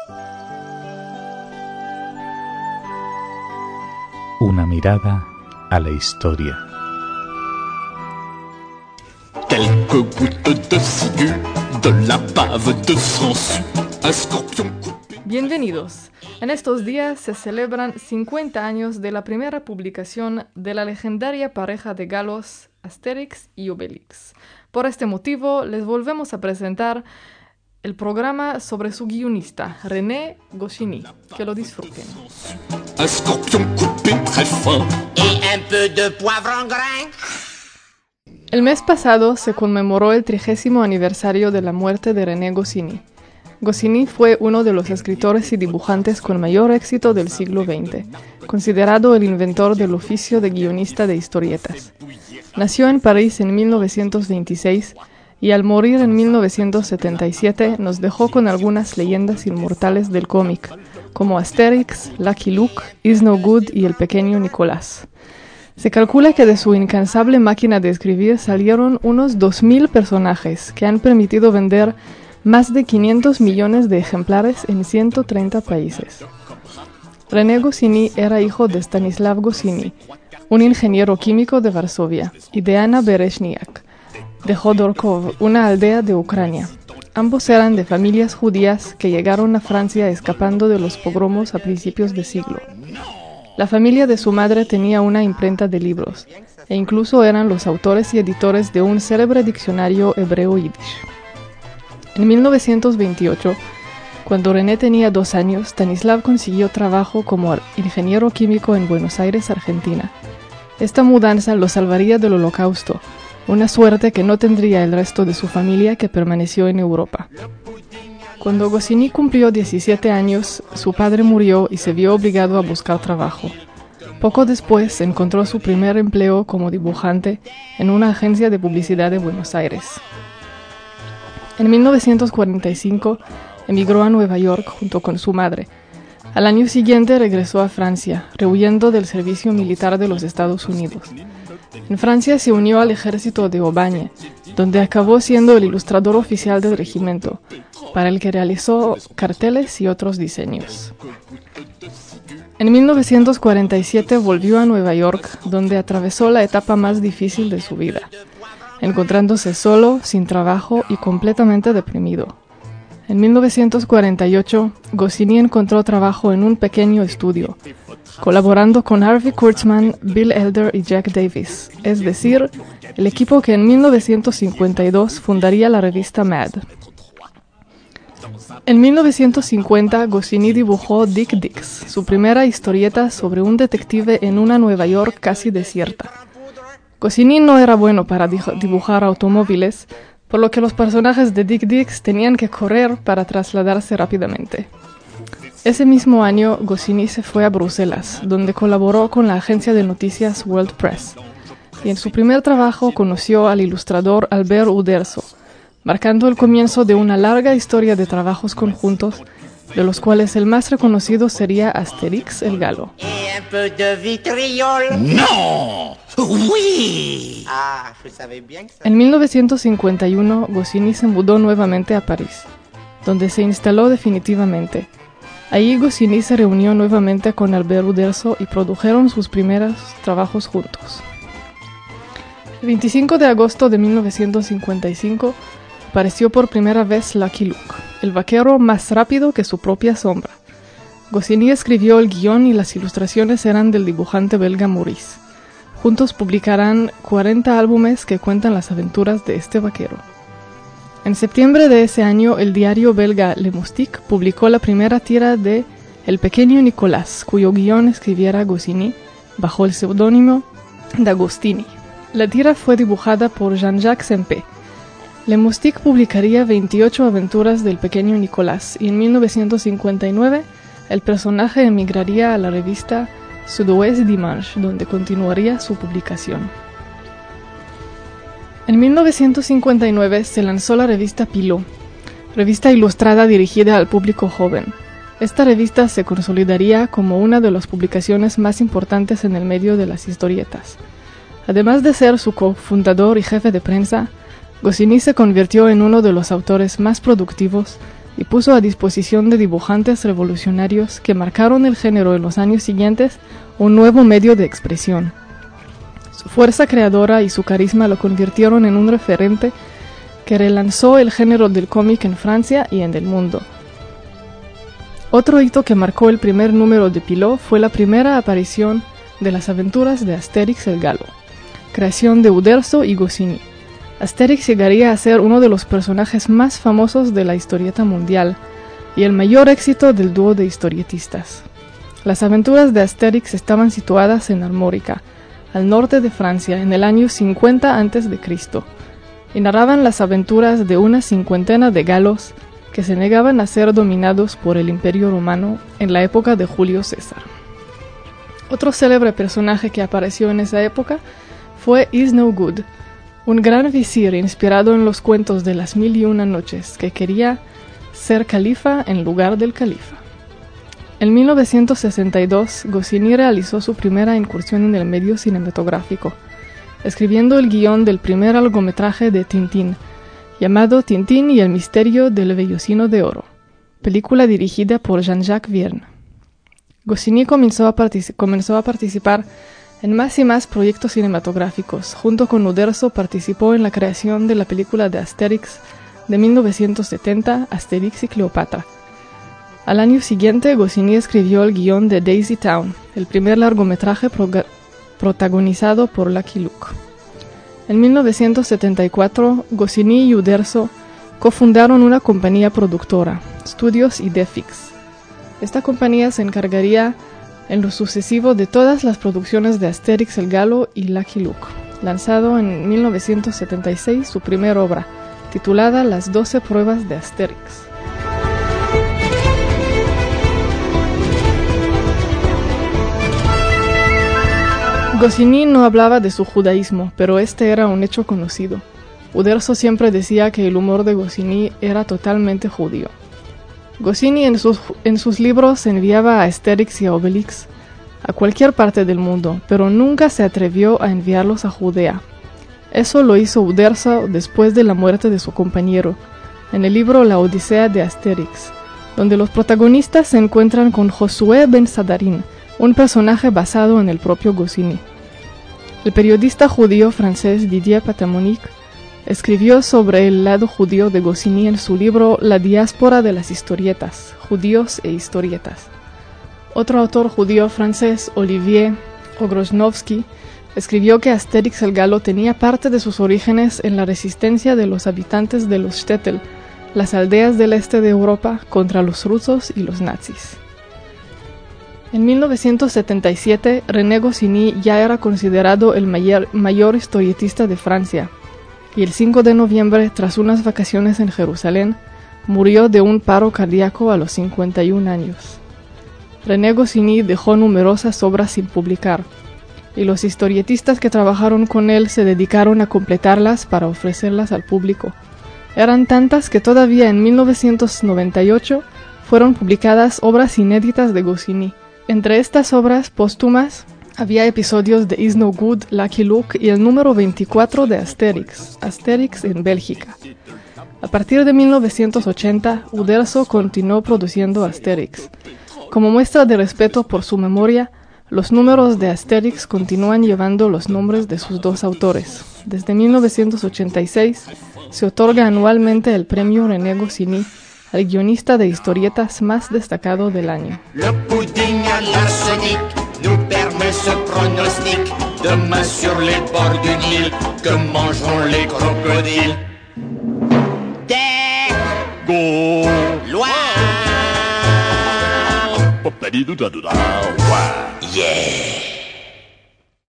Una mirada a la historia. Quelques gouttes de ciguë, de la bave de sangsue, un scorpion coupé. Bienvenidos. En estos días se celebran 50 años de la primera publicación de la legendaria pareja de galos Asterix y Obelix. Por este motivo, les volvemos a presentar el programa sobre su guionista, René Goscinny. Que lo disfruten. Un scorpion coupé très fin. Et un peu de poivre en grain. El mes pasado se conmemoró el 30º aniversario de la muerte de René Goscinny. Goscinny fue uno de los escritores y dibujantes con mayor éxito del siglo XX, considerado el inventor del oficio de guionista de historietas. Nació en París en 1926 y al morir en 1977 nos dejó con algunas leyendas inmortales del cómic, como Asterix, Lucky Luke, Is No Good y el pequeño Nicolás. Se calcula que de su incansable máquina de escribir salieron unos 2.000 personajes que han permitido vender más de 500 millones de ejemplares en 130 países. René Goscinny era hijo de Stanislav Goscinny, un ingeniero químico de Varsovia, y de Anna Berezhniak, de Jodorkov, una aldea de Ucrania. Ambos eran de familias judías que llegaron a Francia escapando de los pogromos a principios de siglo. La familia de su madre tenía una imprenta de libros, e incluso eran los autores y editores de un célebre diccionario hebreo-yiddish. En 1928, cuando René tenía 2 años, Stanislav consiguió trabajo como ingeniero químico en Buenos Aires, Argentina. Esta mudanza lo salvaría del Holocausto, una suerte que no tendría el resto de su familia que permaneció en Europa. Cuando Goscinny cumplió 17 años, su padre murió y se vio obligado a buscar trabajo. Poco después encontró su primer empleo como dibujante en una agencia de publicidad de Buenos Aires. En 1945 emigró a Nueva York junto con su madre. Al año siguiente regresó a Francia, rehuyendo del servicio militar de los Estados Unidos. En Francia se unió al ejército de Aubagne, donde acabó siendo el ilustrador oficial del regimiento, para el que realizó carteles y otros diseños. En 1947 volvió a Nueva York, donde atravesó la etapa más difícil de su vida, encontrándose solo, sin trabajo y completamente deprimido. En 1948, Goscinny encontró trabajo en un pequeño estudio, colaborando con Harvey Kurtzman, Bill Elder y Jack Davis, es decir, el equipo que en 1952 fundaría la revista Mad. En 1950, Goscinny dibujó Dick Dicks, su primera historieta sobre un detective en una Nueva York casi desierta. Goscinny no era bueno para dibujar automóviles, por lo que los personajes de Dick Dicks tenían que correr para trasladarse rápidamente. Ese mismo año, Goscinny se fue a Bruselas, donde colaboró con la agencia de noticias World Press, y en su primer trabajo conoció al ilustrador Albert Uderzo, marcando el comienzo de una larga historia de trabajos conjuntos, de los cuales el más reconocido sería Asterix el Galo. Et un peu de vitriol. Non! Oui! Ah, je savais bien que ça... En 1951, Goscinny se mudó nuevamente a París, donde se instaló definitivamente. Allí Goscinny se reunió nuevamente con Albert Uderzo y produjeron sus primeros trabajos juntos. El 25 de agosto de 1955 apareció por primera vez Lucky Luke, el vaquero más rápido que su propia sombra. Goscinny escribió el guión y las ilustraciones eran del dibujante belga Maurice. Juntos publicarán 40 álbumes que cuentan las aventuras de este vaquero. En septiembre de ese año, el diario belga Le Moustique publicó la primera tira de El pequeño Nicolás, cuyo guión escribiera Goscinny bajo el seudónimo d'Agostini. La tira fue dibujada por Jean-Jacques Sempé. Le Moustique publicaría 28 aventuras del pequeño Nicolás y en 1959 el personaje emigraría a la revista Sud-Ouest Dimanche, donde continuaría su publicación. En 1959 se lanzó la revista Pilot, revista ilustrada dirigida al público joven. Esta revista se consolidaría como una de las publicaciones más importantes en el medio de las historietas. Además de ser su cofundador y jefe de prensa, Goscinny se convirtió en uno de los autores más productivos y puso a disposición de dibujantes revolucionarios que marcaron el género en los años siguientes un nuevo medio de expresión. Su fuerza creadora y su carisma lo convirtieron en un referente que relanzó el género del cómic en Francia y en el mundo. Otro hito que marcó el primer número de Pilot fue la primera aparición de las aventuras de Astérix el Galo, creación de Uderzo y Goscinny. Astérix llegaría a ser uno de los personajes más famosos de la historieta mundial y el mayor éxito del dúo de historietistas. Las aventuras de Astérix estaban situadas en Armórica, al norte de Francia, en el año 50 a.C., y narraban las aventuras de una cincuentena de galos que se negaban a ser dominados por el Imperio Romano en la época de Julio César. Otro célebre personaje que apareció en esa época fue Isnogud, un gran visir inspirado en los cuentos de las 1001 noches que quería ser califa en lugar del califa. En 1962, Goscinny realizó su primera incursión en el medio cinematográfico, escribiendo el guión del primer largometraje de Tintín, llamado Tintín y el misterio del vellocino de oro, película dirigida por Jean-Jacques Verne. Goscinny comenzó a participar en más y más proyectos cinematográficos. Junto con Uderzo participó en la creación de la película de Astérix de 1970, Astérix y Cleopatra. Al año siguiente, Goscinny escribió el guión de Daisy Town, el primer largometraje protagonizado por Lucky Luke. En 1974, Goscinny y Uderzo cofundaron una compañía productora, Studios Idefix. Esta compañía se encargaría en lo sucesivo de todas las producciones de Astérix el Galo y Lucky Luke, lanzado en 1976 su primera obra, titulada Las 12 pruebas de Astérix. Goscinny no hablaba de su judaísmo, pero este era un hecho conocido. Uderzo siempre decía que el humor de Goscinny era totalmente judío. Goscinny en sus libros enviaba a Astérix y a Obelix a cualquier parte del mundo, pero nunca se atrevió a enviarlos a Judea. Eso lo hizo Uderzo después de la muerte de su compañero, en el libro La Odisea de Astérix, donde los protagonistas se encuentran con Josué ben Sadarín, un personaje basado en el propio Goscinny. El periodista judío francés Didier Patamonique escribió sobre el lado judío de Goscinny en su libro La diáspora de las historietas, judíos e historietas. Otro autor judío francés, Olivier Ogroznovsky, escribió que Astérix el Galo tenía parte de sus orígenes en la resistencia de los habitantes de los shtetl, las aldeas del este de Europa, contra los rusos y los nazis. En 1977, René Goscinny ya era considerado el mayor historietista de Francia, y el 5 de noviembre, tras unas vacaciones en Jerusalén, murió de un paro cardíaco a los 51 años. René Goscinny dejó numerosas obras sin publicar, y los historietistas que trabajaron con él se dedicaron a completarlas para ofrecerlas al público. Eran tantas que todavía en 1998 fueron publicadas obras inéditas de Goscinny. Entre estas obras póstumas había episodios de Isnogud, Lucky Luke y el número 24 de Astérix, Astérix en Bélgica. A partir de 1980, Uderzo continuó produciendo Astérix. Como muestra de respeto por su memoria, los números de Astérix continúan llevando los nombres de sus dos autores. Desde 1986 se otorga anualmente el premio René Goscinny al guionista de historietas más destacado del año. Le pudding à l'arsenic nous permet ce pronostic. Demain sur les bords du Nil, que mangeront les crocodiles? Des Gaulois. Yeah.